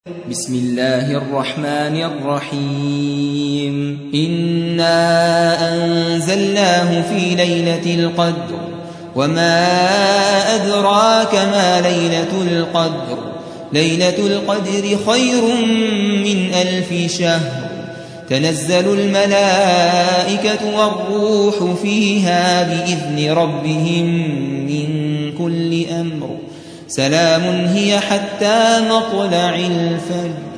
بسم الله الرحمن الرحيم إنا أنزلناه في ليلة القدر وما أدراك ما ليلة القدر ليلة القدر خير من 1000 شهر تنزل الملائكة والروح فيها بإذن ربهم من كل أمر سلام هي حتى مطلع الفجر.